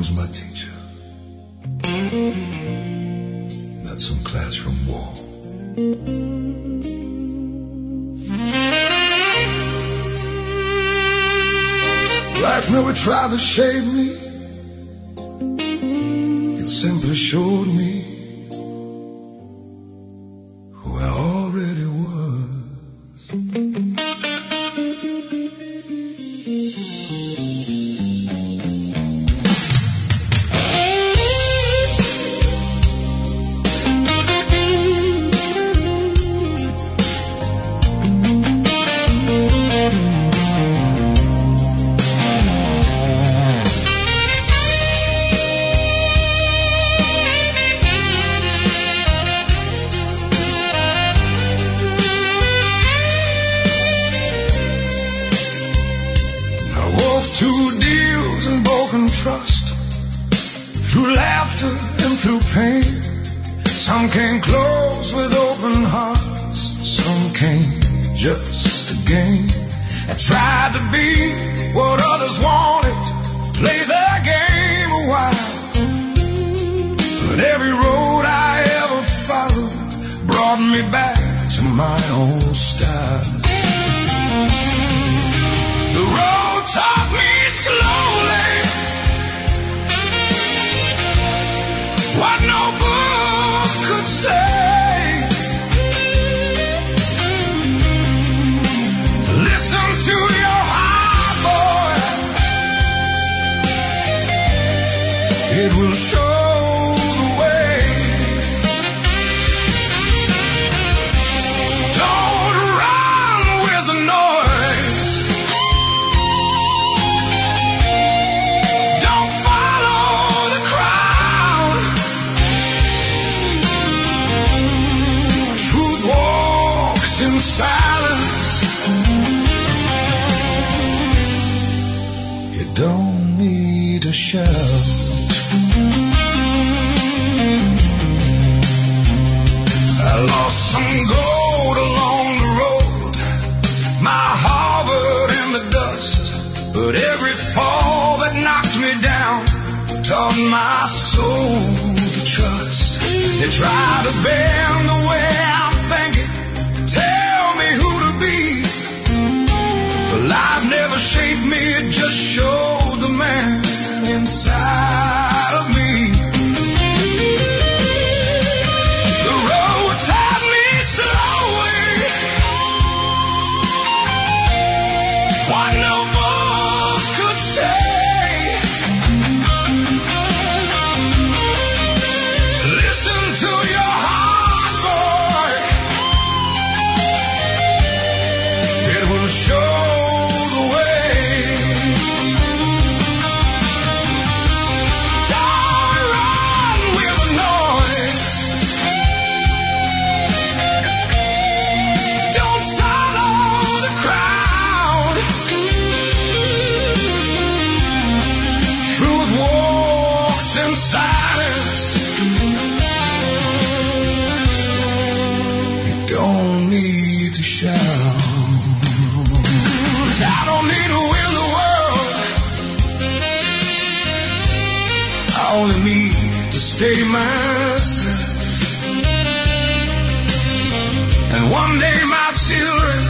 was my teacher. Not some classroom wall. Life never tried to shade me. It simply showed me who I already was. Through deals and broken trust, through laughter and through pain. Some came close with open hearts, some came just to gain. I tried to be what others wanted, play their game a while. But every road I ever followed brought me back to my old style. The road taught me slowly what no book could say. Listen to your heart, boy. It will show the way. Don't run with the noise. Don't follow the crowd. Truth walks in silence. You don't need to shout. I lost some gold along the road, my Harvard in the dust. But every fall that knocked me down taught my soul to trust. They try to bend the way I'm thinking, tell me who to be. But life never shaped me, it just showed the man inside of me. The road taught me slowly what no book could say. Listen to your heart, boy. It will show the way. Don't run with the noise. Don't follow the crowd. Truth walks in silence. You don't need to shout. I don't need to win the world. I only need to stay myself. And one day my children